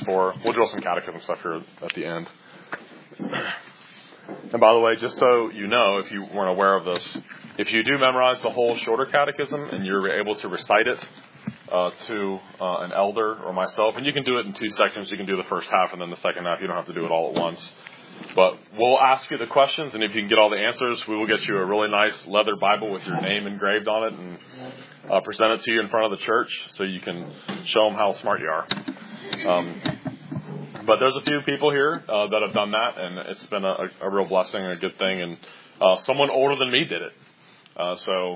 We'll drill some catechism stuff here at the end. And by the way, just so you know, if you weren't aware of this, if you do memorize the whole shorter catechism and you're able to recite it to an elder or myself, and you can do it in 2 sections. You can do the first half and then the second half. You don't have to do it all at once. But we'll ask you the questions, and if you can get all the answers, we will get you a really nice leather Bible with your name engraved on it and present it to you in front of the church so you can show them how smart you are. But there's a few people here that have done that, and it's been a real blessing and a good thing. And someone older than me did it. So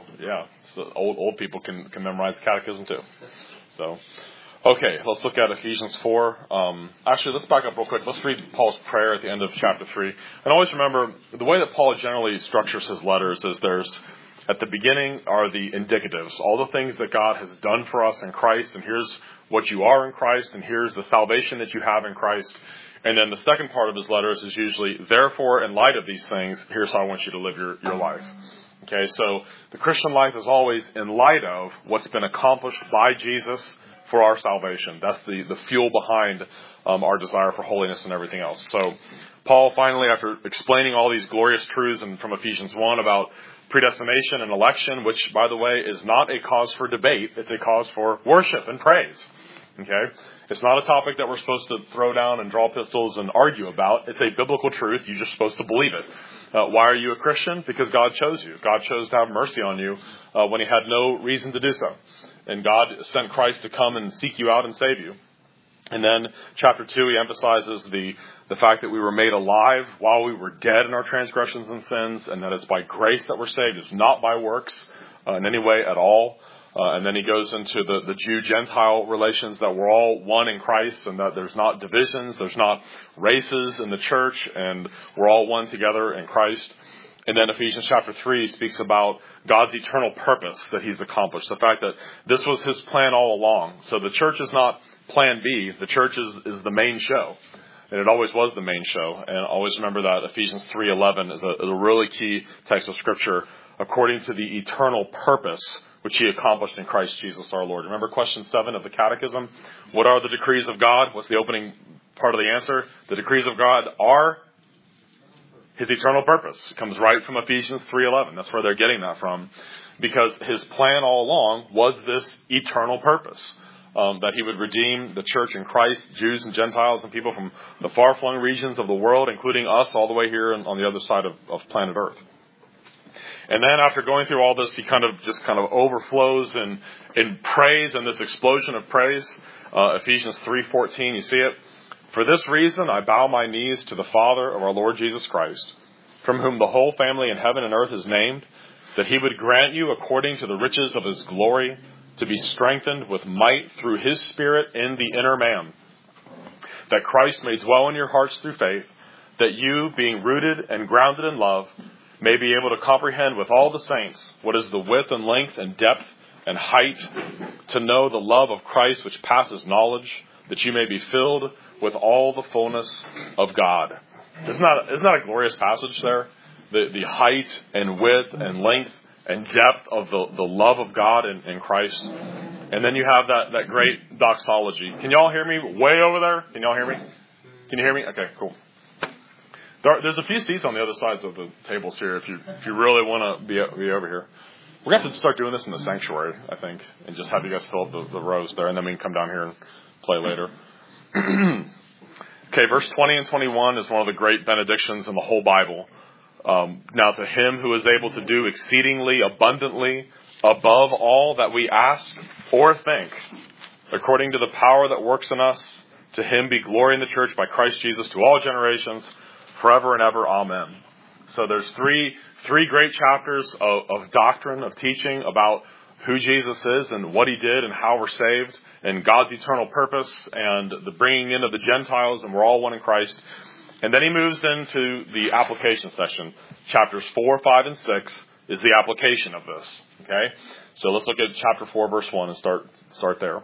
old people can memorize the catechism too. So, okay, let's look at Ephesians 4. Actually, let's back up real quick. Let's read Paul's prayer at the end of chapter 3. And always remember, the way that Paul generally structures his letters is at the beginning are the indicatives, all the things that God has done for us in Christ, and here's what you are in Christ, and here's the salvation that you have in Christ. And then the second part of his letters is usually, therefore, in light of these things, here's how I want you to live your life. Okay, so the Christian life is always in light of what's been accomplished by Jesus for our salvation. That's the fuel behind our desire for holiness and everything else. So Paul finally, after explaining all these glorious truths from Ephesians 1 about predestination and election, which, by the way, is not a cause for debate. It's a cause for worship and praise. Okay? It's not a topic that we're supposed to throw down and draw pistols and argue about. It's a biblical truth. You're just supposed to believe it. Why are you a Christian? Because God chose you. God chose to have mercy on you when he had no reason to do so. And God sent Christ to come and seek you out and save you. And then chapter 2, he emphasizes the fact that we were made alive while we were dead in our transgressions and sins, and that it's by grace that we're saved. It's not by works in any way at all. And then he goes into the Jew-Gentile relations, that we're all one in Christ, and that there's not divisions, there's not races in the church, and we're all one together in Christ. And then Ephesians chapter 3 speaks about God's eternal purpose that he's accomplished, the fact that this was his plan all along. So the church is not plan B, the church is the main show. And it always was the main show. And always remember that Ephesians 3:11 is a really key text of Scripture, according to the eternal purpose which he accomplished in Christ Jesus our Lord. Remember question 7 of the Catechism? What are the decrees of God? What's the opening part of the answer? The decrees of God are his eternal purpose. It comes right from Ephesians 3:11. That's where they're getting that from. Because his plan all along was this eternal purpose. That he would redeem the church in Christ, Jews and Gentiles and people from the far-flung regions of the world, including us all the way here on the other side of planet Earth. And then after going through all this, he kind of overflows in praise and this explosion of praise. Ephesians 3:14, you see it? For this reason, I bow my knees to the Father of our Lord Jesus Christ, from whom the whole family in heaven and earth is named, that he would grant you according to the riches of his glory to be strengthened with might through his Spirit in the inner man, that Christ may dwell in your hearts through faith, that you, being rooted and grounded in love, may be able to comprehend with all the saints what is the width and length and depth and height, to know the love of Christ which passes knowledge, that you may be filled with all the fullness of God. Isn't that a glorious passage there? The height and width and length and depth of the love of God in Christ. And then you have that great doxology. Can y'all hear me way over there? Can y'all hear me? Can you hear me? Okay, cool. There's a few seats on the other sides of the tables here if you really want to be over here. We're going to have to start doing this in the sanctuary, I think, and just have you guys fill up the rows there, and then we can come down here and play later. Okay, verse 20 and 21 is one of the great benedictions in the whole Bible. Now to him who is able to do exceedingly abundantly above all that we ask or think, according to the power that works in us, to him be glory in the church by Christ Jesus to all generations, forever and ever. Amen. So there's three great chapters of doctrine, of teaching about who Jesus is and what he did and how we're saved and God's eternal purpose and the bringing in of the Gentiles, and we're all one in Christ. And then he moves into the application section. Chapters 4, 5, and 6 is the application of this. Okay? So let's look at chapter 4, verse 1 and start there.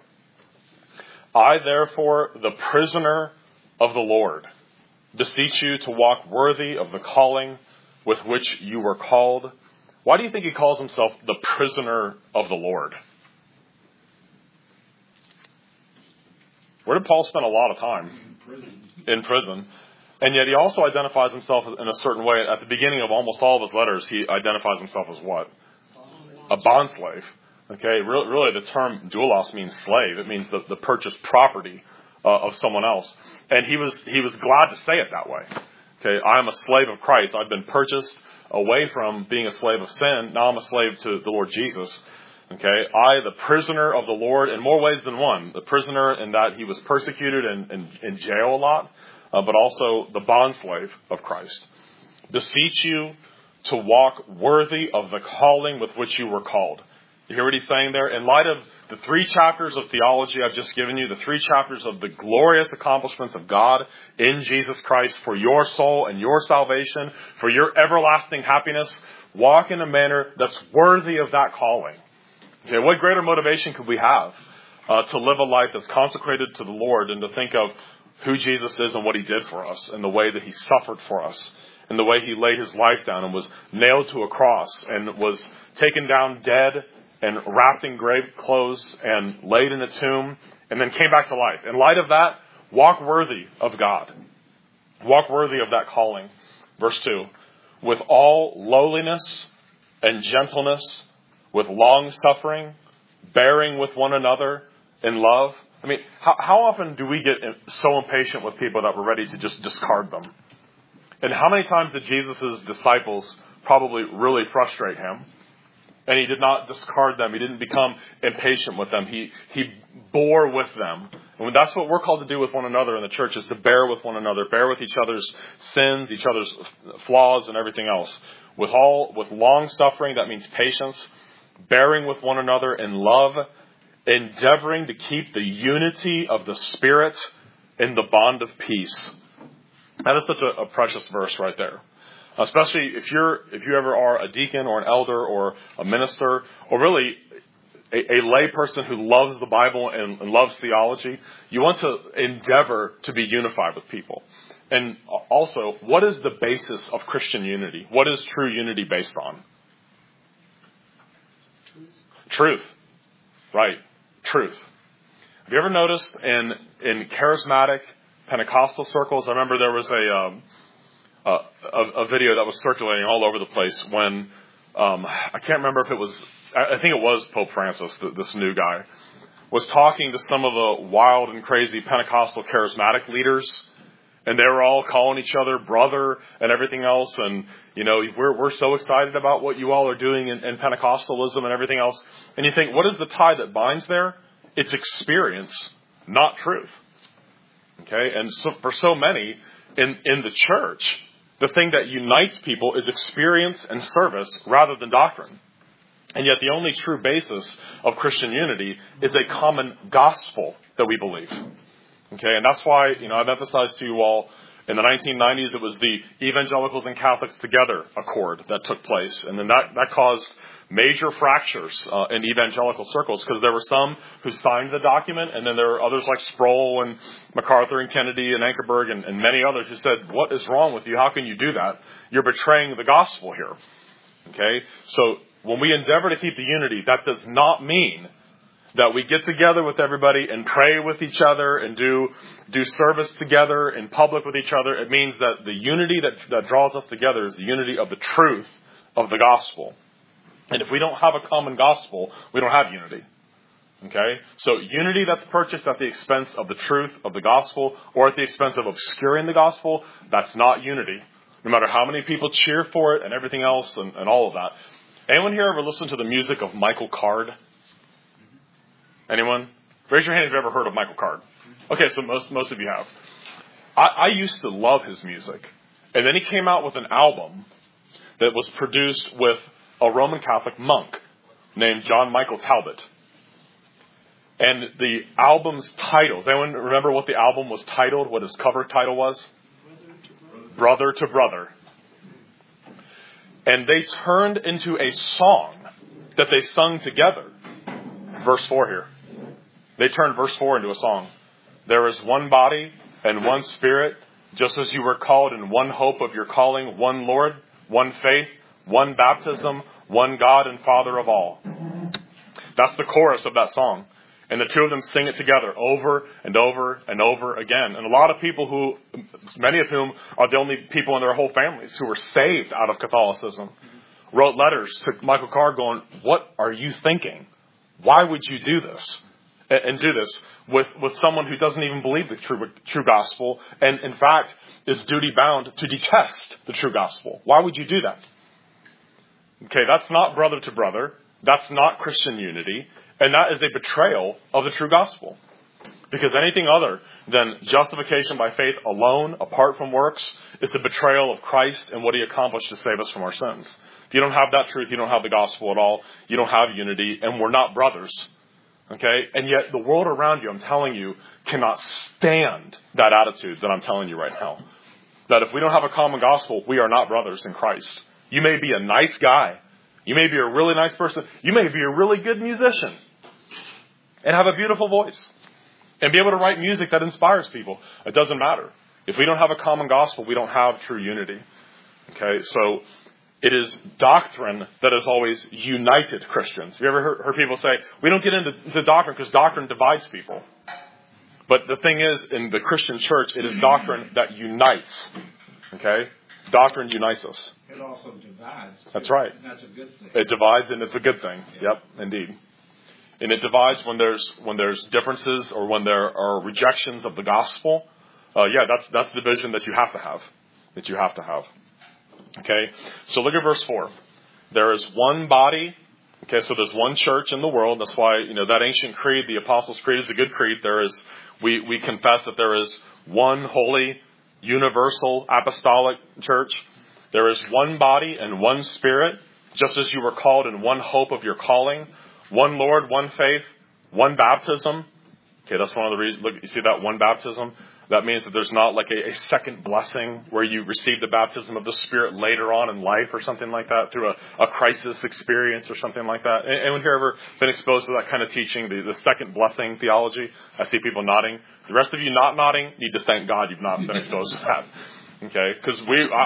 I, therefore, the prisoner of the Lord, beseech you to walk worthy of the calling with which you were called. Why do you think he calls himself the prisoner of the Lord? Where did Paul spend a lot of time? In prison. And yet he also identifies himself in a certain way. At the beginning of almost all of his letters, he identifies himself as what? A bondslave. Okay, really the term doulos means slave. It means the purchased property of someone else. And he was glad to say it that way. Okay, I am a slave of Christ. I've been purchased away from being a slave of sin. Now I'm a slave to the Lord Jesus. Okay, I, the prisoner of the Lord, in more ways than one. The prisoner in that he was persecuted and in jail a lot, but also the bondslave of Christ. Beseech you to walk worthy of the calling with which you were called. You hear what he's saying there? In light of the 3 chapters of theology I've just given you, the 3 chapters of the glorious accomplishments of God in Jesus Christ for your soul and your salvation, for your everlasting happiness, walk in a manner that's worthy of that calling. Okay, what greater motivation could we have to live a life that's consecrated to the Lord and to think of who Jesus is and what he did for us and the way that he suffered for us and the way he laid his life down and was nailed to a cross and was taken down dead and wrapped in grave clothes and laid in a tomb and then came back to life. In light of that, walk worthy of God. Walk worthy of that calling. Verse 2, with all lowliness and gentleness, with long suffering, bearing with one another in love. I mean, how often do we get so impatient with people that we're ready to just discard them? And how many times did Jesus' disciples probably really frustrate him? And he did not discard them. He didn't become impatient with them. He bore with them. And that's what we're called to do with one another in the church, is to bear with one another, bear with each other's sins, each other's flaws, and everything else. With long suffering, that means patience, bearing with one another in love, endeavoring to keep the unity of the Spirit in the bond of peace. That is such a precious verse right there. Especially if you ever are a deacon or an elder or a minister or really a lay person who loves the Bible and loves theology, you want to endeavor to be unified with people. And also, what is the basis of Christian unity? What is true unity based on? Truth. Right. Truth. Have you ever noticed in charismatic Pentecostal circles, I remember there was a video that was circulating all over the place when, I can't remember if it was, I think it was Pope Francis, this new guy, was talking to some of the wild and crazy Pentecostal charismatic leaders, and they were all calling each other brother and everything else, and, you know, we're so excited about what you all are doing in Pentecostalism and everything else. And you think, what is the tie that binds there? It's experience, not truth. Okay, and so for so many in the church, the thing that unites people is experience and service rather than doctrine. And yet the only true basis of Christian unity is a common gospel that we believe. Okay, and that's why, you know, I've emphasized to you all, in the 1990s, it was the Evangelicals and Catholics Together Accord that took place. And then that caused major fractures in evangelical circles, because there were some who signed the document, and then there were others like Sproul and MacArthur and Kennedy and Ankerberg and many others who said, what is wrong with you? How can you do that? You're betraying the gospel here. Okay, so when we endeavor to keep the unity, that does not mean that we get together with everybody and pray with each other and do service together in public with each other. It means that the unity that draws us together is the unity of the truth of the gospel. And if we don't have a common gospel, we don't have unity. Okay? So unity that's purchased at the expense of the truth of the gospel or at the expense of obscuring the gospel, that's not unity. No matter how many people cheer for it and everything else and all of that. Anyone here ever listen to the music of Michael Card? Anyone? Raise your hand if you've ever heard of Michael Card. Okay, so most of you have. I used to love his music. And then he came out with an album that was produced with a Roman Catholic monk named John Michael Talbot. And the album's titles, anyone remember what the album was titled, what his cover title was? Brother to Brother. And they turned into a song that they sung together. Verse 4 here. They turned verse 4 into a song. There is one body and one spirit, just as you were called in one hope of your calling, one Lord, one faith, one baptism, one God and Father of all. That's the chorus of that song. And the two of them sing it together over and over and over again. And a lot of people many of whom are the only people in their whole families who were saved out of Catholicism, wrote letters to Michael Card going, what are you thinking? Why would you do this? And do this with someone who doesn't even believe the true gospel, and in fact is duty bound to detest the true gospel. Why would you do that? Okay, that's not brother to brother. That's not Christian unity. And that is a betrayal of the true gospel. Because anything other than justification by faith alone, apart from works, is the betrayal of Christ and what he accomplished to save us from our sins. If you don't have that truth, you don't have the gospel at all. You don't have unity, and we're not brothers. Okay? And yet the world around you, I'm telling you, cannot stand that attitude that I'm telling you right now. That if we don't have a common gospel, we are not brothers in Christ. You may be a nice guy. You may be a really nice person. You may be a really good musician and have a beautiful voice and be able to write music that inspires people. It doesn't matter. If we don't have a common gospel, we don't have true unity. Okay? So it is doctrine that has always united Christians. Have you ever heard people say, we don't get into doctrine because doctrine divides people? But the thing is, in the Christian church, it is doctrine that unites. Okay? Doctrine unites us. It also divides. That's right. And that's a good thing. It divides, and it's a good thing. Yeah. Yep, indeed. And it divides when there's differences or when there are rejections of the gospel. That's the division that you have to have. That you have to have. Okay, so look at verse 4. There is one body. Okay, so there's one church in the world. That's why, that ancient creed, the Apostles' Creed, is a good creed. We confess that there is one holy, universal, apostolic church. There is one body and one Spirit, just as you were called in one hope of your calling. One Lord, one faith, one baptism. Okay, that's one of the reasons. Look, you see that one baptism? That means that there's not like a second blessing where you receive the baptism of the Spirit later on in life or something like that through a crisis experience or something like that. Anyone here ever been exposed to that kind of teaching, the second blessing theology? I see people nodding. The rest of you not nodding need to thank God you've not been exposed to that. Okay, because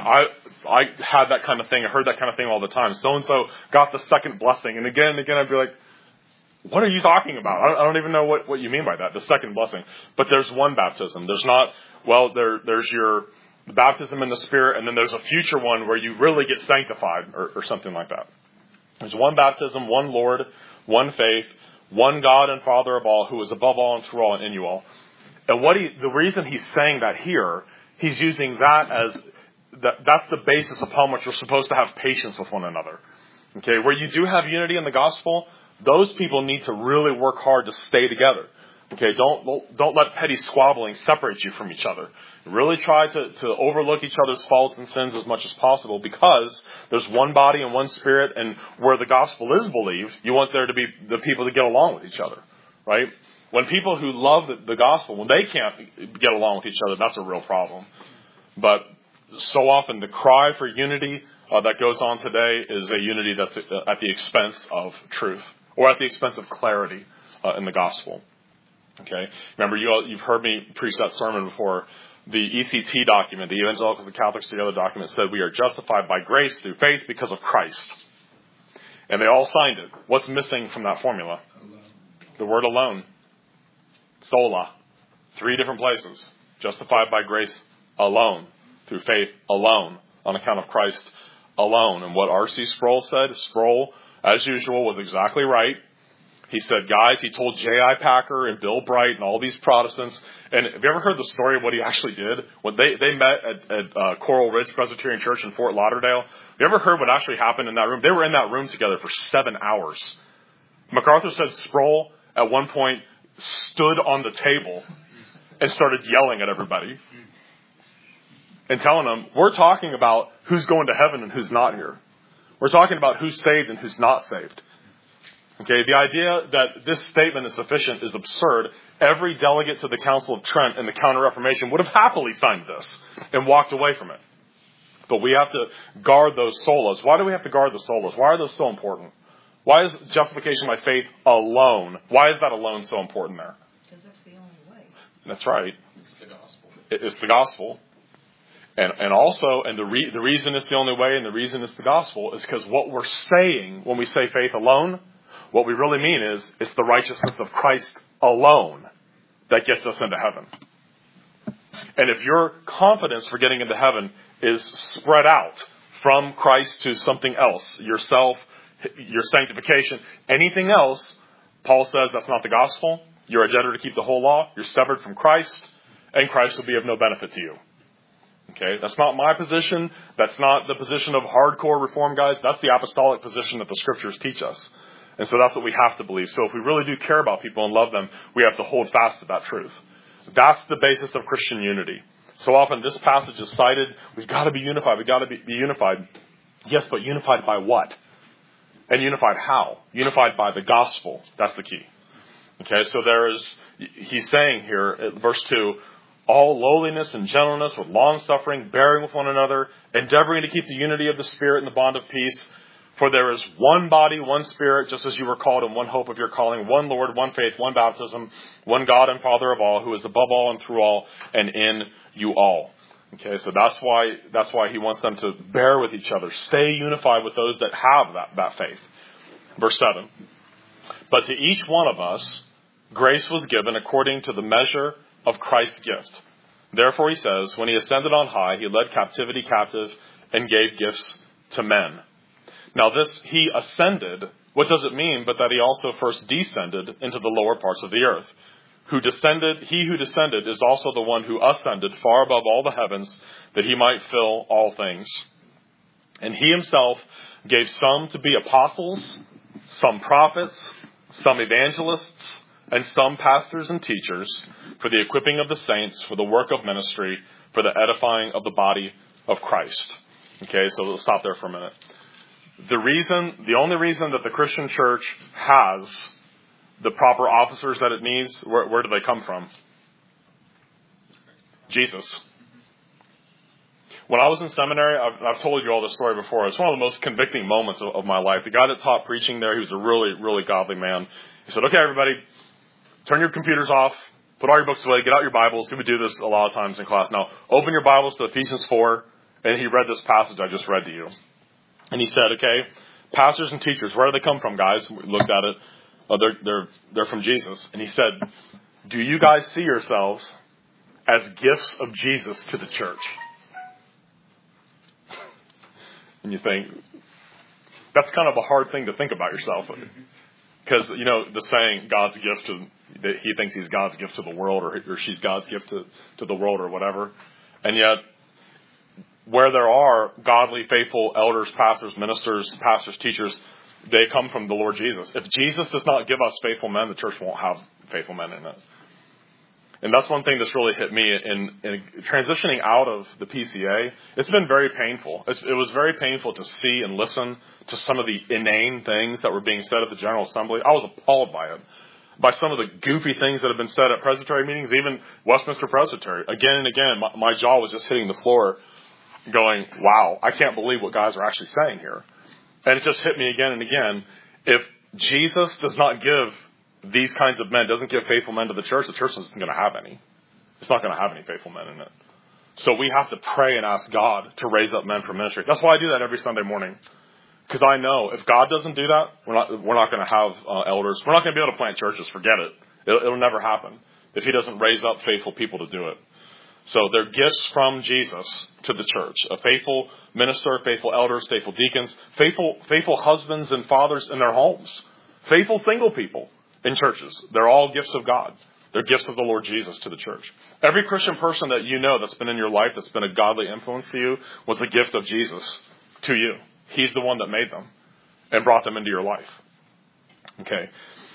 I had that kind of thing. I heard that kind of thing all the time. So-and-so got the second blessing. And again, I'd be like, what are you talking about? I don't even know what you mean by that, the second blessing. But there's one baptism. There's not, there's your baptism in the Spirit, and then there's a future one where you really get sanctified or something like that. There's one baptism, one Lord, one faith, one God and Father of all, who is above all and through all and in you all. And the reason he's saying that here, he's using that as, that's the basis upon which we're supposed to have patience with one another. Okay, where you do have unity in the gospel, those people need to really work hard to stay together. Okay, don't let petty squabbling separate you from each other. Really try to overlook each other's faults and sins as much as possible, because there's one body and one Spirit, and where the gospel is believed, you want there to be the people to get along with each other, right? When people who love the gospel, when they can't get along with each other, that's a real problem. But so often the cry for unity that goes on today is a unity that's at the expense of truth, or at the expense of clarity in the gospel. Okay, remember you've heard me preach that sermon before. The ECT document, the Evangelicals and Catholics Together document, said we are justified by grace through faith because of Christ. And they all signed it. What's missing from that formula? Alone. The word alone. Sola. 3 different places. Justified by grace alone. Through faith alone. On account of Christ alone. And what R.C. Sproul said, Sproul, as usual, was exactly right. He said, guys, he told J.I. Packer and Bill Bright and all these Protestants. And have you ever heard the story of what he actually did? When they met at Coral Ridge Presbyterian Church in Fort Lauderdale, have you ever heard what actually happened in that room? They were in that room together for 7 hours. MacArthur said Sproul, at one point, stood on the table and started yelling at everybody and telling them, we're talking about who's going to heaven and who's not here. We're talking about who's saved and who's not saved. Okay, the idea that this statement is sufficient is absurd. Every delegate to the Council of Trent in the Counter-Reformation would have happily signed this and walked away from it. But we have to guard those solas. Why do we have to guard the solas? Why are those so important? Why is justification by faith alone? Why is that alone so important there? Because that's the only way. That's right. It's the gospel. It's the gospel. And also, the reason it's the only way and the reason it's the gospel is because what we're saying when we say faith alone, what we really mean is it's the righteousness of Christ alone that gets us into heaven. And if your confidence for getting into heaven is spread out from Christ to something else, yourself, your sanctification, anything else, Paul says that's not the gospel. You're a debtor to keep the whole law. You're severed from Christ, and Christ will be of no benefit to you. Okay, that's not my position. That's not the position of hardcore Reform guys. That's the apostolic position that the Scriptures teach us. And so that's what we have to believe. So if we really do care about people and love them, we have to hold fast to that truth. That's the basis of Christian unity. So often this passage is cited, we've got to be unified. We've got to be unified. Yes, but unified by what? And unified how? Unified by the gospel. That's the key. Okay, so he's saying here at verse 2, all lowliness and gentleness with long suffering, bearing with one another, endeavoring to keep the unity of the Spirit in the bond of peace. For there is one body, one Spirit, just as you were called in one hope of your calling, one Lord, one faith, one baptism, one God and Father of all, who is above all and through all and in you all. Okay, so that's why he wants them to bear with each other. Stay unified with those that have that faith. Verse 7. But to each one of us, grace was given according to the measure of Christ's gift. Therefore, he says, when he ascended on high, he led captivity captive and gave gifts to men. Now this, he ascended, what does it mean but that he also first descended into the lower parts of the earth? He who descended is also the one who ascended far above all the heavens, that he might fill all things. And he himself gave some to be apostles, some prophets, some evangelists, and some pastors and teachers, for the equipping of the saints, for the work of ministry, for the edifying of the body of Christ. Okay, so we'll stop there for a minute. The only reason that the Christian church has the proper officers that it needs, where do they come from? Jesus. When I was in seminary, I've told you all this story before. It's one of the most convicting moments of my life. The guy that taught preaching there, he was a really, really godly man. He said, okay, everybody, turn your computers off, put all your books away, get out your Bibles. We would do this a lot of times in class. Now, open your Bibles to Ephesians 4, and he read this passage I just read to you. And he said, okay, pastors and teachers, where do they come from, guys? We looked at it. Oh, they're from Jesus. And he said, do you guys see yourselves as gifts of Jesus to the church? And you think, that's kind of a hard thing to think about yourself. Because, the saying, God's gift that he thinks he's God's gift to the world, or she's God's gift to the world, or whatever. And yet, where there are godly, faithful elders, pastors, ministers, pastors, teachers, they come from the Lord Jesus. If Jesus does not give us faithful men, the church won't have faithful men in it. And that's one thing that's really hit me in transitioning out of the PCA. It's been very painful. It was very painful to see and listen to some of the inane things that were being said at the General Assembly. I was appalled by it. By some of the goofy things that have been said at Presbytery meetings, even Westminster Presbytery. Again and again, my jaw was just hitting the floor going, wow, I can't believe what guys are actually saying here. And it just hit me again and again. If Jesus does not give these kinds of men, doesn't give faithful men to the church isn't going to have any. It's not going to have any faithful men in it. So we have to pray and ask God to raise up men for ministry. That's why I do that every Sunday morning. Because I know if God doesn't do that, we're not going to have elders. We're not going to be able to plant churches. Forget it. It'll never happen if he doesn't raise up faithful people to do it. So they're gifts from Jesus to the church. A faithful minister, faithful elders, faithful deacons, faithful husbands and fathers in their homes. Faithful single people in churches. They're all gifts of God. They're gifts of the Lord Jesus to the church. Every Christian person that you know that's been in your life, that's been a godly influence to you, was the gift of Jesus to you. He's the one that made them and brought them into your life. Okay.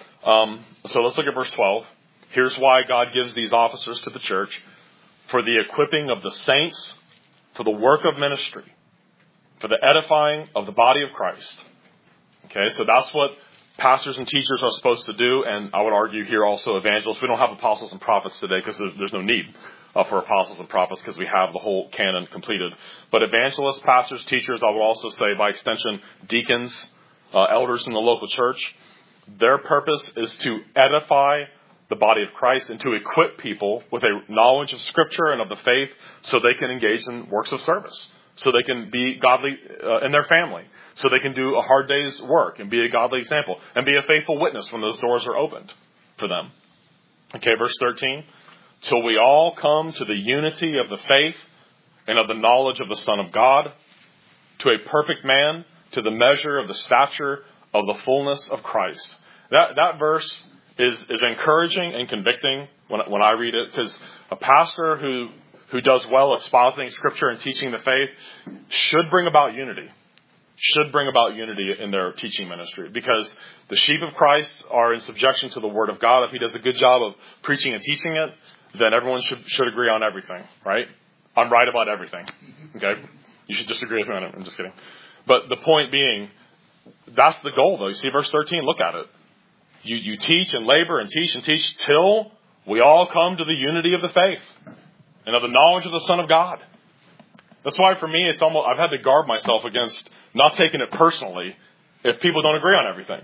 So let's look at verse 12. Here's why God gives these officers to the church. For the equipping of the saints, for the work of ministry, for the edifying of the body of Christ. Okay, so that's what pastors and teachers are supposed to do, and I would argue here also evangelists. We don't have apostles and prophets today because there's no need for apostles and prophets because we have the whole canon completed. But evangelists, pastors, teachers, I would also say by extension deacons, elders in the local church, their purpose is to edify the body of Christ and to equip people with a knowledge of Scripture and of the faith so they can engage in works of service. so they can be godly in their family, so they can do a hard day's work and be a godly example and be a faithful witness when those doors are opened for them. Okay, verse 13. Till we all come to the unity of the faith and of the knowledge of the Son of God, to a perfect man, to the measure of the stature of the fullness of Christ. That verse is encouraging and convicting when I read it, because a pastor who does well expositing Scripture and teaching the faith should bring about unity. Should bring about unity in their teaching ministry, because the sheep of Christ are in subjection to the Word of God. If he does a good job of preaching and teaching it, then everyone should agree on everything, right? I'm right about everything. Okay? You should disagree with me on it. I'm just kidding. But the point being, that's the goal, though. You see verse 13? Look at it. You teach and labor and teach till we all come to the unity of the faith and of the knowledge of the Son of God. That's why for me, it's almost, I've had to guard myself against not taking it personally if people don't agree on everything.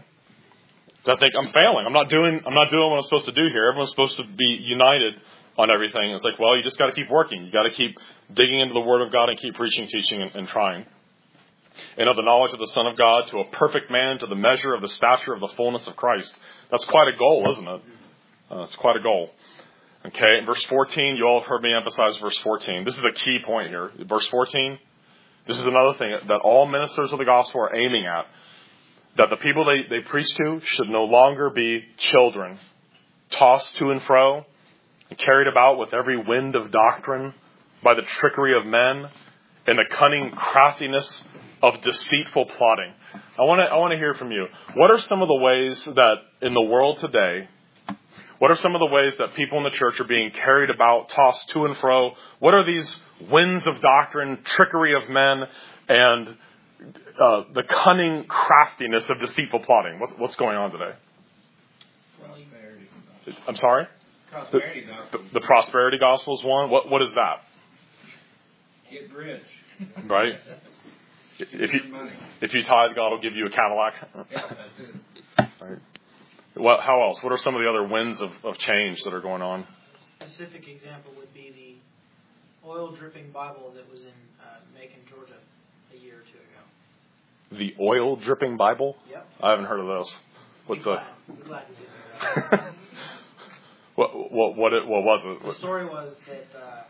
I think I'm failing. I'm not doing what I'm supposed to do here. Everyone's supposed to be united on everything. It's like, well, you just got to keep working. You got to keep digging into the Word of God and keep preaching, teaching, and trying. And of the knowledge of the Son of God, to a perfect man, to the measure of the stature of the fullness of Christ. That's quite a goal, isn't it? It's quite a goal. Okay, verse 14, you all have heard me emphasize verse 14. This is a key point here. Verse 14, this is another thing that all ministers of the gospel are aiming at. That the people they preach to should no longer be children, tossed to and fro, and carried about with every wind of doctrine by the trickery of men and the cunning craftiness of deceitful plotting. I want to hear from you. What are some of the ways that in the world today, what are some of the ways that people in the church are being carried about, tossed to and fro? What are these winds of doctrine, trickery of men, and the cunning craftiness of deceitful plotting? What's going on today? Prosperity. I'm sorry? Prosperity gospel. The prosperity gospel is one. What is that? Get rich. Right? If you tithe, God will give you a Cadillac. Yeah, that's it. Right. Well, how else? What are some of the other winds of change that are going on? A specific example would be the oil dripping Bible that was in Macon, Georgia, a year or two ago. The oil dripping Bible? Yep. I haven't heard of those. What's this? We're glad you did that. What was it? The story was that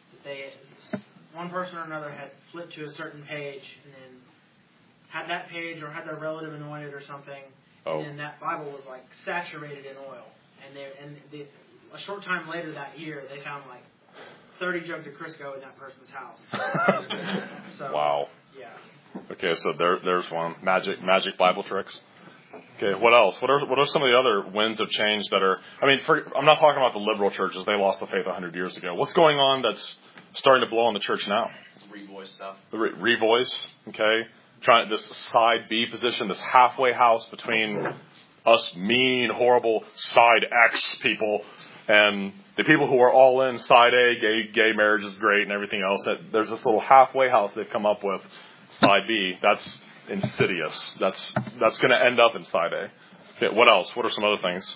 one person or another had flipped to a certain page and then had that page or had their relative anointed or something, and then that Bible was like saturated in oil. And a short time later that year, they found like 30 jugs of Crisco in that person's house. So, wow. Yeah. Okay, so there's one. Magic Bible tricks. Okay, what else? What are some of the other winds of change that are... I'm not talking about the liberal churches. They lost the faith 100 years ago. What's going on that's starting to blow in the church now? Revoice stuff. The revoice, okay? Trying this side B position, this halfway house between us mean, horrible side X people and the people who are all in side A, gay marriage is great and everything else. There's this little halfway house they've come up with, side B. That's insidious. That's going to end up in side A. Okay, what else? What are some other things?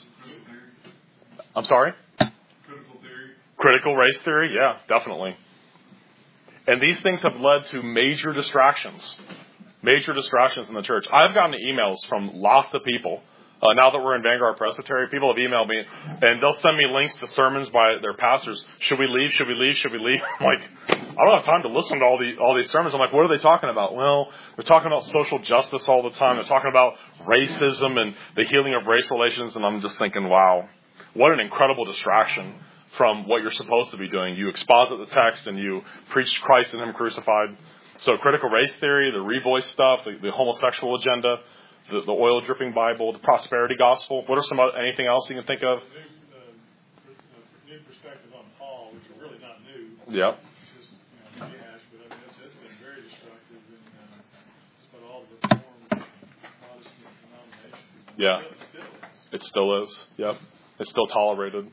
I'm sorry? Critical theory. Critical race theory? Yeah, definitely. And these things have led to major distractions in the church. I've gotten emails from lots of people. Now that we're in Vanguard Presbytery, people have emailed me, and they'll send me links to sermons by their pastors. Should we leave? Should we leave? Should we leave? I'm like, I don't have time to listen to all these sermons. I'm like, what are they talking about? Well, they're talking about social justice all the time. They're talking about racism and the healing of race relations, and I'm just thinking, wow, what an incredible distraction from what you're supposed to be doing. You exposit the text and you preach Christ and Him crucified. So critical race theory, the revoice stuff, the homosexual agenda, the oil dripping Bible, the prosperity gospel. What are anything else you can think of? New perspective on Paul, which are really not new. Yep. It's just rehash, but it's been very destructive in just about all the Reformed Protestant denominations. Yeah. It still is. Yep. It's still tolerated.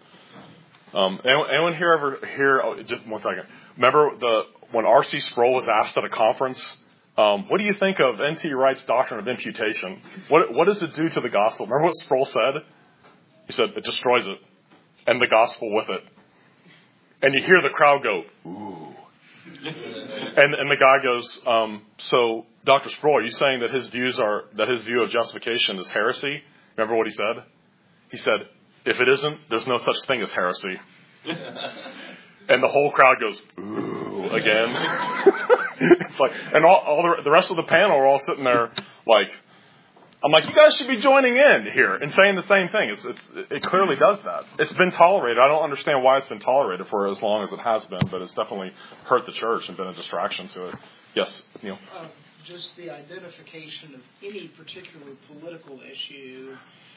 Anyone here ever hear? Oh, just one second. Remember when R.C. Sproul was asked at a conference, what do you think of N.T. Wright's doctrine of imputation? What does it do to the gospel? Remember what Sproul said? He said it destroys it, and the gospel with it. And you hear the crowd go, "Ooh." And the guy goes, so Dr. Sproul, are you saying that his view of justification is heresy? Remember what he said? He said, if it isn't, there's no such thing as heresy. And the whole crowd goes, ooh, again. It's like, and all the rest of the panel are all sitting there like, I'm like, you guys should be joining in here and saying the same thing. It clearly does that. It's been tolerated. I don't understand why it's been tolerated for as long as it has been, but it's definitely hurt the church and been a distraction to it. Yes, Neil? Just the identification of any particular political issue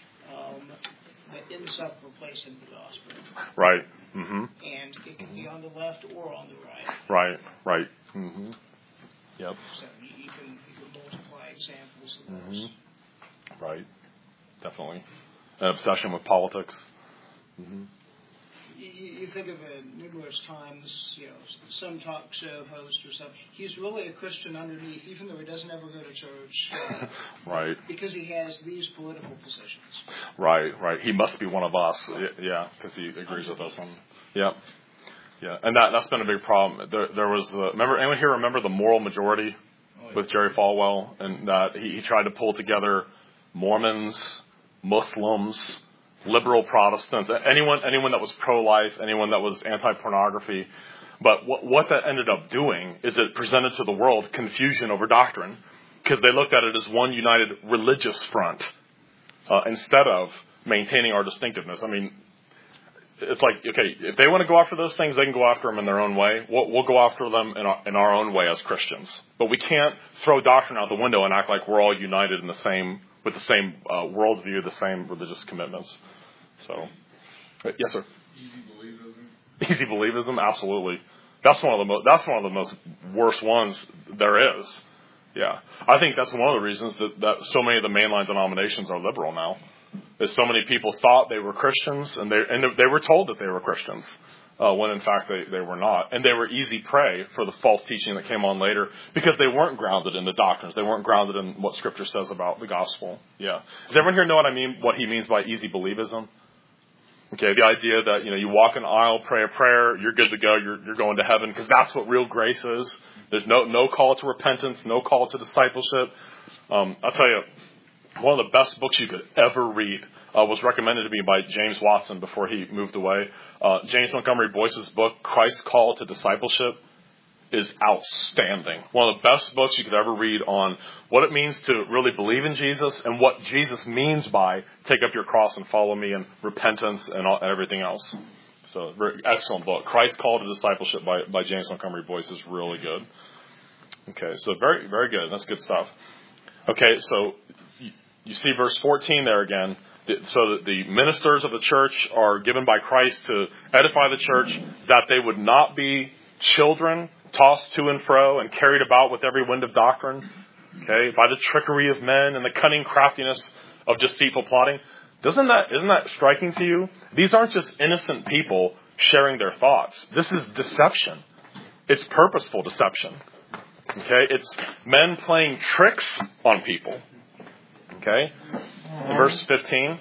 that ends up replacing the gospel. Right. Mm-hmm. And it can be on the left or on the right. Right. Mm-hmm. Yep. So you can multiply examples of those. Mm-hmm. Right. Definitely. An obsession with politics. Mm-hmm. You think of it numerous times, some talk show host or something. He's really a Christian underneath, even though he doesn't ever go to church. Right. Because he has these political positions. Right. He must be one of us. Yeah, because he agrees with us on. Yeah. And that's been a big problem. There was anyone here remember the Moral Majority with Jerry Falwell, and that he tried to pull together Mormons, Muslims, liberal Protestants, anyone that was pro-life, anyone that was anti-pornography. But what that ended up doing is it presented to the world confusion over doctrine, because they looked at it as one united religious front instead of maintaining our distinctiveness. I mean, it's like, okay, if they want to go after those things, they can go after them in their own way. We'll go after them in our own way as Christians. But we can't throw doctrine out the window and act like we're all united in with the same worldview, the same religious commitments. So, yes, sir. Easy believism, absolutely. That's one of the most worst ones there is. Yeah, I think that's one of the reasons that so many of the mainline denominations are liberal now. Is so many people thought they were Christians, and they were told that they were Christians, when in fact they were not, and they were easy prey for the false teaching that came on later because they weren't grounded in the doctrines. They weren't grounded in what Scripture says about the gospel. Yeah. Does everyone here know what I mean? What he means by easy believism? Okay, the idea that you walk an aisle, pray a prayer, you're good to go, you're going to heaven, because that's what real grace is. There's no call to repentance, no call to discipleship. I'll tell you, one of the best books you could ever read was recommended to me by James Watson before he moved away. James Montgomery Boyce's book, Christ's Call to Discipleship, is outstanding. One of the best books you could ever read on what it means to really believe in Jesus and what Jesus means by take up your cross and follow me, and repentance and everything else. So, very excellent book. Christ's Call to Discipleship by James Montgomery Boyce is really good. Okay, so very, very good. That's good stuff. Okay, so you see verse 14 there again. So that the ministers of the church are given by Christ to edify the church, that they would not be children tossed to and fro and carried about with every wind of doctrine, okay, by the trickery of men and the cunning craftiness of deceitful plotting. Isn't that striking to you? These aren't just innocent people sharing their thoughts. This is deception. It's purposeful deception. Okay, it's men playing tricks on people. Okay, verse 15,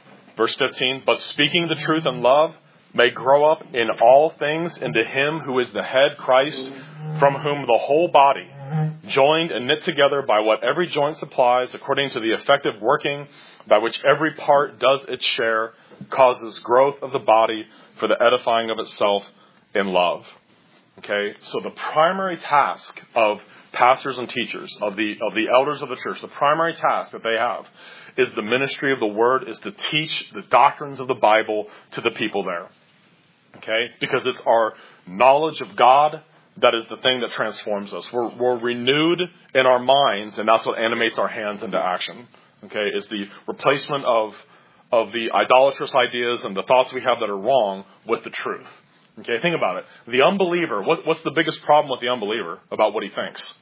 but speaking the truth in love may grow up in all things into him who is the head, Christ, from whom the whole body, joined and knit together by what every joint supplies, according to the effective working by which every part does its share, causes growth of the body for the edifying of itself in love. Okay, so the primary task of pastors and teachers, of the elders of the church, the primary task that they have is the ministry of the word, is to teach the doctrines of the Bible to the people there. Okay? Because it's our knowledge of God that is the thing that transforms us. We're renewed in our minds, and that's what animates our hands into action. Okay? Is the replacement of the idolatrous ideas and the thoughts we have that are wrong with the truth. Okay? Think about it. The unbeliever, what's the biggest problem with the unbeliever about what he thinks?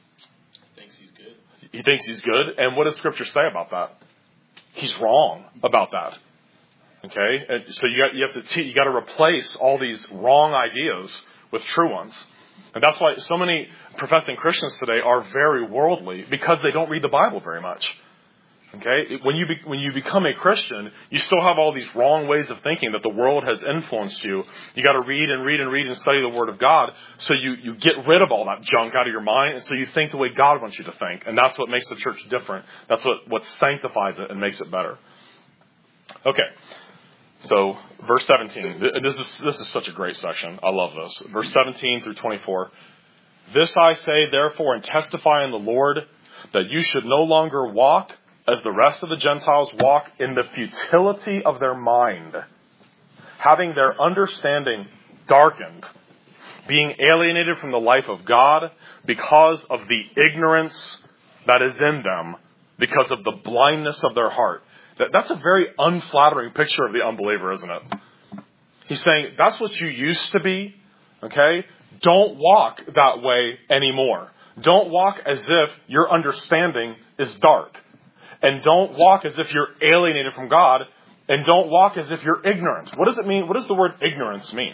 He thinks he's good. And what does Scripture say about that? He's wrong about that. Okay? And so you got to replace all these wrong ideas with true ones. And that's why so many professing Christians today are very worldly, because they don't read the Bible very much. Okay? When you become a Christian, you still have all these wrong ways of thinking that the world has influenced you. You got to read and read and read and study the Word of God, so you get rid of all that junk out of your mind, and so you think the way God wants you to think. And that's what makes the church different. That's what sanctifies it and makes it better. Okay. So, verse 17. This is such a great section. I love this. Verse 17 through 24. This I say, therefore, and testify in the Lord, that you should no longer walk as the rest of the Gentiles walk in the futility of their mind, having their understanding darkened, being alienated from the life of God because of the ignorance that is in them, because of the blindness of their heart. That's a very unflattering picture of the unbeliever, isn't it? He's saying, that's what you used to be, okay? Don't walk that way anymore. Don't walk as if your understanding is dark. And don't walk as if you're alienated from God. And don't walk as if you're ignorant. What does it mean? What does the word ignorance mean?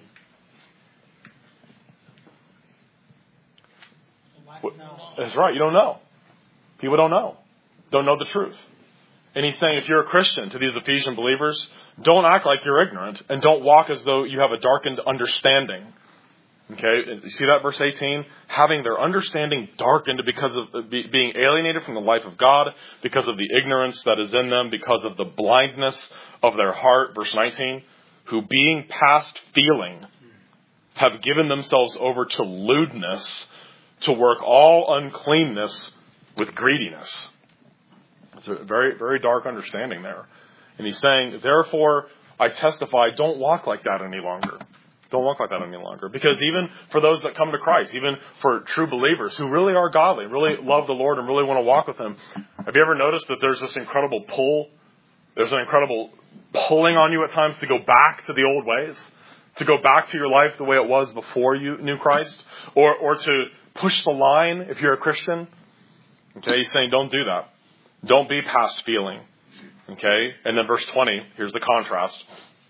That's right. You don't know. People don't know. Don't know the truth. And he's saying, if you're a Christian, to these Ephesian believers, don't act like you're ignorant. And don't walk as though you have a darkened understanding. Okay, you see that verse 18? Having their understanding darkened because of being alienated from the life of God, because of the ignorance that is in them, because of the blindness of their heart. Verse 19, who being past feeling have given themselves over to lewdness, to work all uncleanness with greediness. It's a very, very dark understanding there. And he's saying, therefore, I testify, don't walk like that any longer. Don't walk like that any longer. Because even for those that come to Christ, even for true believers who really are godly, really love the Lord and really want to walk with Him, have you ever noticed that there's this incredible pull? There's an incredible pulling on you at times to go back to the old ways, to go back to your life the way it was before you knew Christ, or to push the line if you're a Christian. Okay, he's saying don't do that. Don't be past feeling. Okay, and then verse 20, here's the contrast.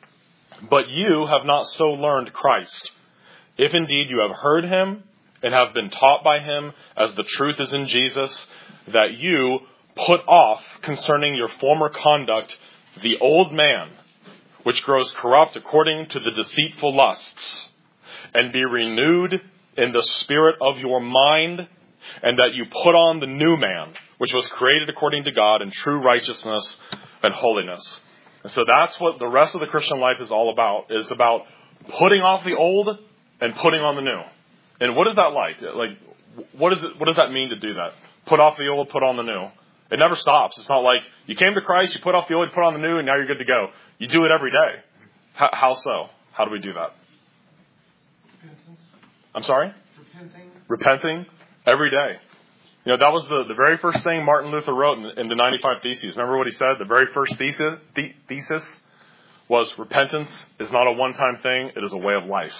But you have not so learned Christ, if indeed you have heard Him and have been taught by Him, as the truth is in Jesus, that you put off concerning your former conduct the old man, which grows corrupt according to the deceitful lusts, and be renewed in the spirit of your mind, and that you put on the new man, which was created according to God in true righteousness and holiness. And so that's what the rest of the Christian life is all about. It's about putting off the old and putting on the new. And what is that like? Like, what does that mean to do that? Put off the old, put on the new. It never stops. It's not like you came to Christ, you put off the old, you put on the new, and now you're good to go. You do it every day. How so? How do we do that? Repentance. I'm sorry? Repenting. Every day. You know, that was the very first thing Martin Luther wrote in the 95 Theses. Remember what he said? The very first thesis was repentance is not a one-time thing. It is a way of life.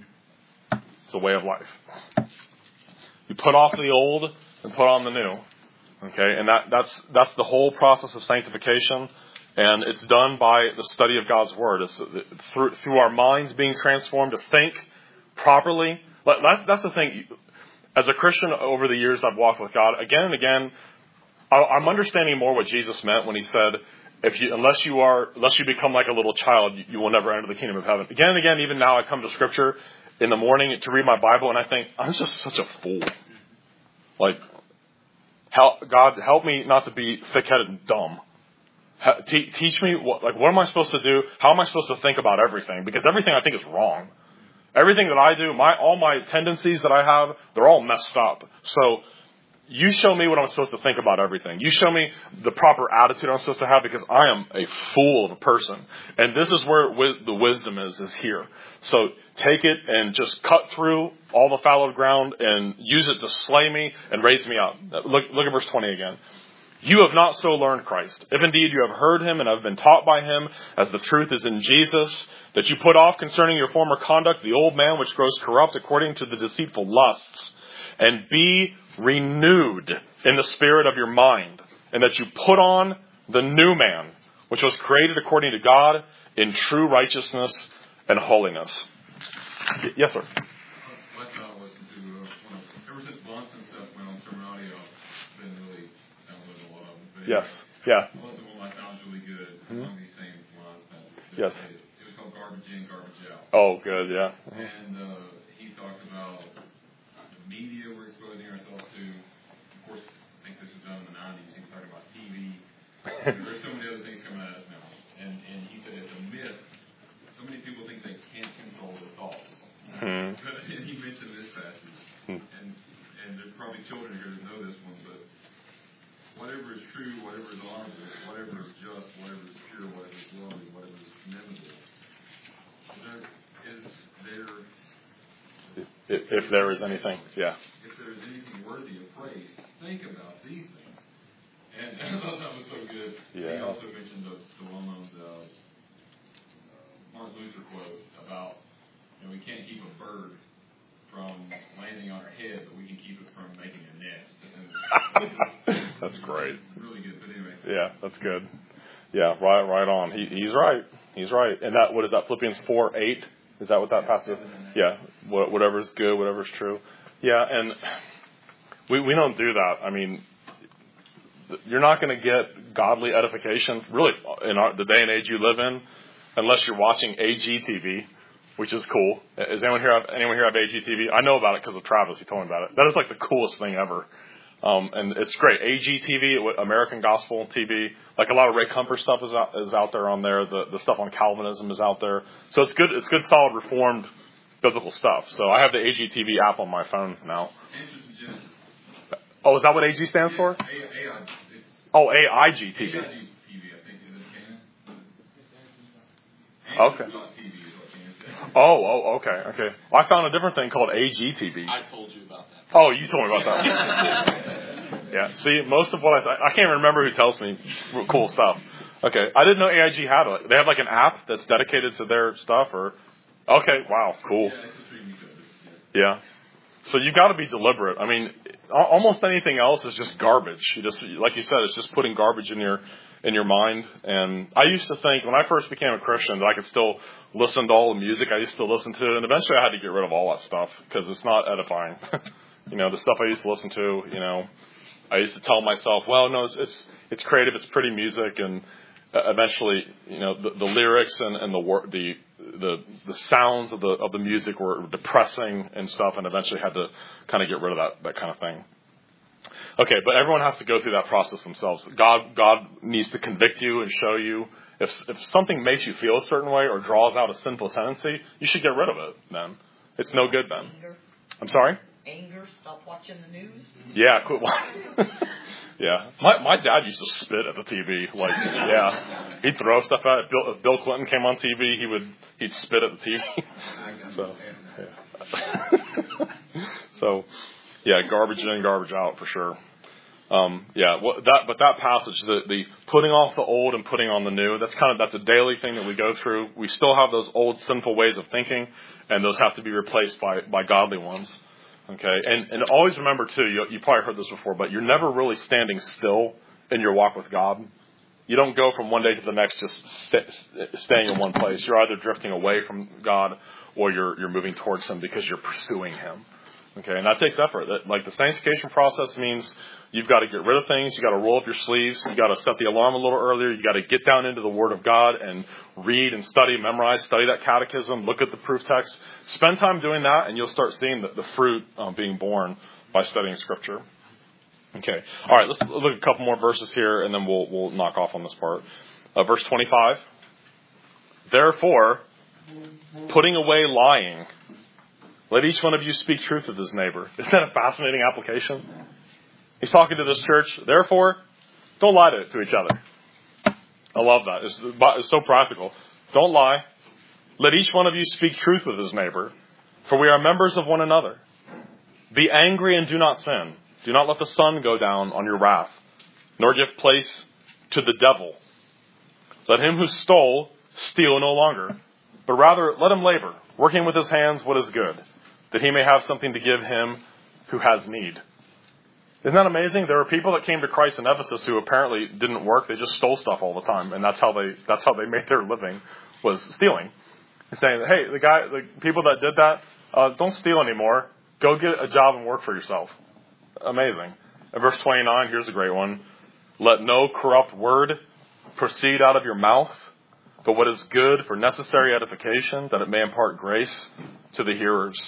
It's a way of life. You put off the old and put on the new. Okay, and that's the whole process of sanctification, and it's done by the study of God's Word. It's through our minds being transformed to think properly. But that's the thing. As a Christian, over the years I've walked with God, again and again, I'm understanding more what Jesus meant when He said, unless you become like a little child, you will never enter the kingdom of heaven. Again and again, even now I come to Scripture in the morning to read my Bible, and I think, I'm just such a fool. Like, God, help me not to be thick-headed and dumb. Teach me, what am I supposed to do? How am I supposed to think about everything? Because everything I think is wrong. Everything that I do, all my tendencies that I have, they're all messed up. So you show me what I'm supposed to think about everything. You show me the proper attitude I'm supposed to have, because I am a fool of a person. And this is where the wisdom is here. So take it and just cut through all the fallow ground and use it to slay me and raise me up. Look at verse 20 again. You have not so learned Christ. If indeed you have heard Him and have been taught by Him, as the truth is in Jesus, that you put off concerning your former conduct the old man which grows corrupt according to the deceitful lusts, and be renewed in the spirit of your mind, and that you put on the new man, which was created according to God in true righteousness and holiness. Yes, sir. My thought was ever since Boston stuff went on Sermon Audio, I've been really downloading a lot of them. But Yes. Yeah. Also, one I found was really good along these same lines. Yes. It was called Garbage In, Garbage Out. Oh, good. Yeah. And he talked about the media we're exposing ourselves to. Of course, I think this was done in the 90s. He was talking about TV. There's so many other things coming at us now. And he said it's a myth. So many people think they can't control their thoughts. And he mentioned this passage. And there's probably children here that know this one, but whatever is true, whatever is honorable, whatever is just, whatever is pure, whatever is lovely, whatever is commendable. If there is anything, yeah. If there is anything worthy of praise, think about these things. And I thought that was so good. Yeah. He also mentioned the well-known Martin Luther quote about, we can't keep a bird from landing on our head, but we can keep it from making a nest. That's great. Really good, but anyway. Yeah, that's good. Yeah, right on. He's right. He's right. And what is that? Philippians 4:8. Is that what that passage is? Yeah. Whatever is good, whatever is true. Yeah, and we don't do that. I mean, you're not going to get godly edification, really, in the day and age you live in, unless you're watching AGTV, which is cool. Does anyone here have AGTV? I know about it because of Travis. He told me about it. That is like the coolest thing ever. And it's great. AGTV, American Gospel TV, like a lot of Ray Comfort stuff is out there on there. The stuff on Calvinism is out there. So it's good, solid, reformed, biblical stuff. So I have the AGTV app on my phone now. Oh, is that what AG stands for? Oh, AIGTV. AIGTV, I think, is it Canon? Okay. TV is what Canon said. Oh, okay. Well, I found a different thing called AGTV. I told you about that. Oh, you told me about that. Yeah. See, most of what I can't remember who tells me cool stuff. Okay. I didn't know AIG had it. They have like an app that's dedicated to their stuff okay. Wow. Cool. Yeah, it's just reading each other. Yeah. So you got to be deliberate. I mean, almost anything else is just garbage. Like you said, it's just putting garbage in your mind. And I used to think when I first became a Christian that I could still listen to all the music I used to listen to, and eventually I had to get rid of all that stuff because it's not edifying. The stuff I used to listen to, I used to tell myself, well, no, it's creative, it's pretty music, and eventually, the lyrics and the sounds of the music were depressing and stuff, and eventually had to kind of get rid of that kind of thing. Okay, but everyone has to go through that process themselves. God needs to convict you and show you if something makes you feel a certain way or draws out a sinful tendency, you should get rid of it. Then it's no good. Then Anger. I'm sorry. Anger. Stop watching the news. Yeah, quit. Yeah, my dad used to spit at the TV. He'd throw stuff at it. If Bill Clinton came on TV, he'd spit at the TV. So, garbage in, garbage out for sure. But that passage, the putting off the old and putting on the new, that's a daily thing that we go through. We still have those old sinful ways of thinking, and those have to be replaced by godly ones. Okay, and always remember too, you probably heard this before, but you're never really standing still in your walk with God. You don't go from one day to the next just staying in one place. You're either drifting away from God or you're moving towards Him because you're pursuing Him. Okay, and that takes effort. Like the sanctification process means you've got to get rid of things. You got to roll up your sleeves. You got to set the alarm a little earlier. You got to get down into the Word of God and read and study, memorize, study that catechism, look at the proof text. Spend time doing that, and you'll start seeing the fruit being born by studying Scripture. Okay, all right. Let's look at a couple more verses here, and then we'll knock off on this part. Verse 25. Therefore, putting away lying, let each one of you speak truth with his neighbor. Isn't that a fascinating application? He's talking to this church. Therefore, don't lie to each other. I love that. It's so practical. Don't lie. Let each one of you speak truth with his neighbor, for we are members of one another. Be angry and do not sin. Do not let the sun go down on your wrath, nor give place to the devil. Let him who stole steal no longer, but rather let him labor, working with his hands what is good, that he may have something to give him who has need. Isn't that amazing? There were people that came to Christ in Ephesus who apparently didn't work. They just stole stuff all the time, and that's how they made their living, was stealing. He's saying, hey, the people that did that, don't steal anymore. Go get a job and work for yourself. Amazing. In verse 29, here's a great one. Let no corrupt word proceed out of your mouth, but what is good for necessary edification, that it may impart grace to the hearers.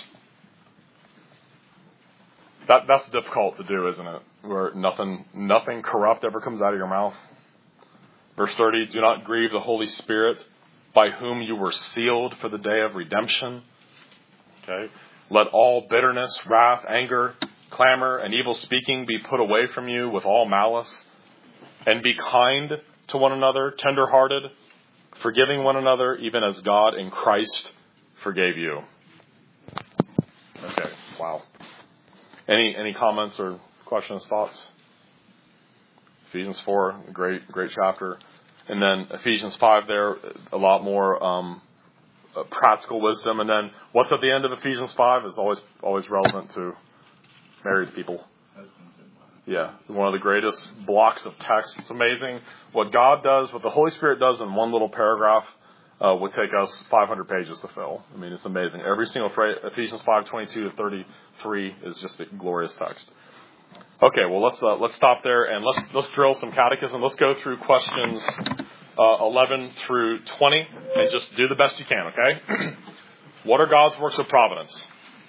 That's difficult to do, isn't it? Where nothing corrupt ever comes out of your mouth. Verse 30, do not grieve the Holy Spirit, by whom you were sealed for the day of redemption. Okay. Let all bitterness, wrath, anger, clamor, and evil speaking be put away from you with all malice. And be kind to one another, tender-hearted, forgiving one another, even as God in Christ forgave you. Okay, wow. Any comments or questions, thoughts? Ephesians 4, great chapter. And then Ephesians 5 there, a lot more practical wisdom. And then what's at the end of Ephesians 5 is always relevant to married people. Yeah, one of the greatest blocks of text. It's amazing what God does, what the Holy Spirit does in one little paragraph would take us 500 pages to fill. I mean, it's amazing. Every single phrase, Ephesians 5:22 to 33 is just a glorious text. Okay, well let's stop there and let's drill some catechism. Let's go through questions 11 through 20 and just do the best you can. Okay. What are God's works of providence?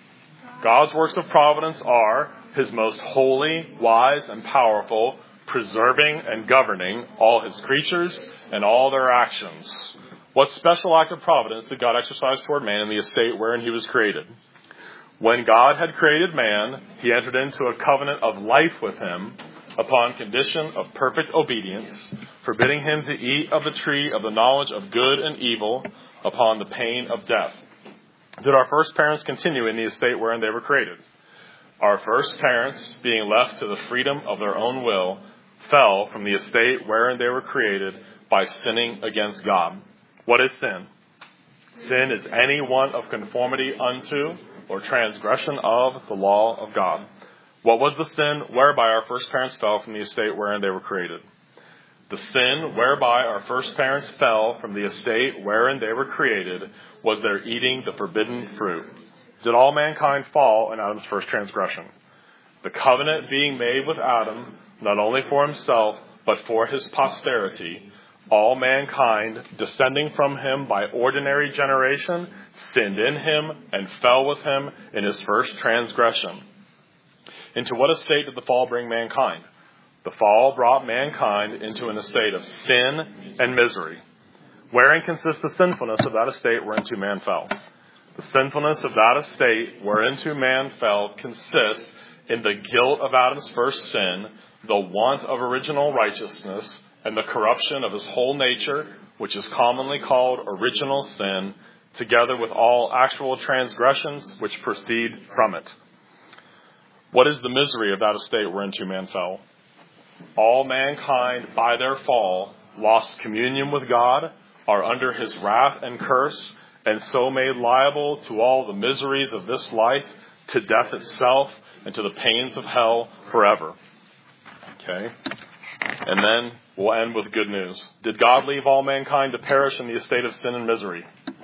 God's works of providence are His most holy, wise, and powerful, preserving and governing all His creatures and all their actions. What special act of providence did God exercise toward man in the estate wherein he was created? When God had created man, He entered into a covenant of life with him upon condition of perfect obedience, forbidding him to eat of the tree of the knowledge of good and evil upon the pain of death. Did our first parents continue in the estate wherein they were created? Our first parents, being left to the freedom of their own will, fell from the estate wherein they were created by sinning against God. What is sin? Sin is any want of conformity unto or transgression of the law of God. What was the sin whereby our first parents fell from the estate wherein they were created? The sin whereby our first parents fell from the estate wherein they were created was their eating the forbidden fruit. Did all mankind fall in Adam's first transgression? The covenant being made with Adam, not only for himself, but for his posterity, all mankind, descending from him by ordinary generation, sinned in him and fell with him in his first transgression. Into what estate did the fall bring mankind? The fall brought mankind into an estate of sin and misery. Wherein consists the sinfulness of that estate whereinto man fell? The sinfulness of that estate whereinto man fell consists in the guilt of Adam's first sin, the want of original righteousness, and the corruption of his whole nature, which is commonly called original sin, together with all actual transgressions which proceed from it. What is the misery of that estate whereinto man fell? All mankind, by their fall, lost communion with God, are under His wrath and curse, and so made liable to all the miseries of this life, to death itself, and to the pains of hell forever. Okay? And then we'll end with good news. Did God leave all mankind to perish in the estate of sin and misery?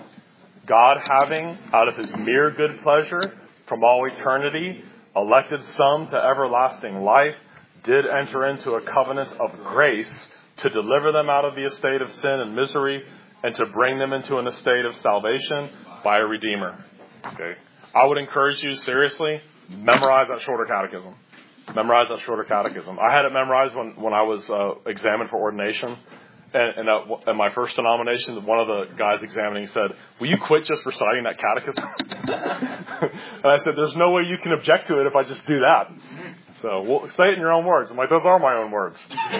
God, having, out of His mere good pleasure, from all eternity, elected some to everlasting life, did enter into a covenant of grace to deliver them out of the estate of sin and misery and to bring them into an estate of salvation by a Redeemer. Okay. I would encourage you, seriously, memorize that shorter catechism. Memorize that shorter catechism. I had it memorized when I was examined for ordination. And at my first denomination, one of the guys examining said, "Will you quit just reciting that catechism?" And I said, "There's no way you can object to it if I just do that." So we'll say it in your own words. I'm like, those are my own words.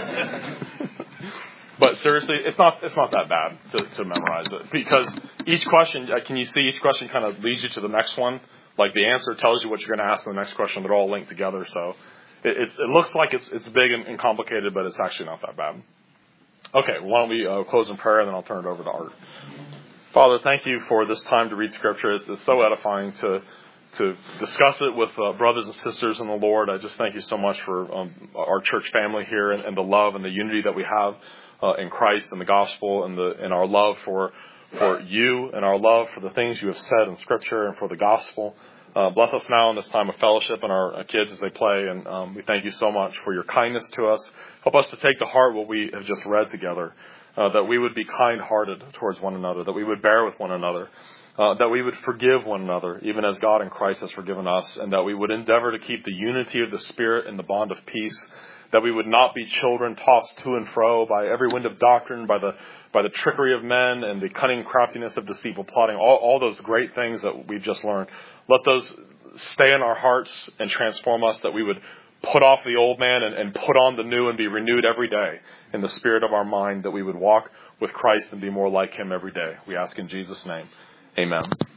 But seriously, it's not that bad to memorize it, because each question, can you see each question kind of leads you to the next one? Like the answer tells you what you're going to ask in the next question. They're all linked together. So it looks like it's big and complicated, but it's actually not that bad. Okay, why don't we close in prayer, and then I'll turn it over to Art. Father, thank you for this time to read Scripture. It's so edifying to discuss it with brothers and sisters in the Lord. I just thank you so much for our church family here and the love and the unity that we have in Christ and the gospel and our love for you and our love for the things you have said in Scripture and for the gospel. Bless us now in this time of fellowship and our kids as they play. And we thank you so much for your kindness to us. Help us to take to heart what we have just read together, that we would be kind-hearted towards one another, that we would bear with one another, that we would forgive one another, even as God in Christ has forgiven us, and that we would endeavor to keep the unity of the Spirit and the bond of peace, that we would not be children tossed to and fro by every wind of doctrine, by the trickery of men and the cunning craftiness of deceitful plotting, all those great things that we've just learned. Let those stay in our hearts and transform us, that we would put off the old man and put on the new and be renewed every day in the spirit of our mind, that we would walk with Christ and be more like him every day. We ask in Jesus' name. Amen.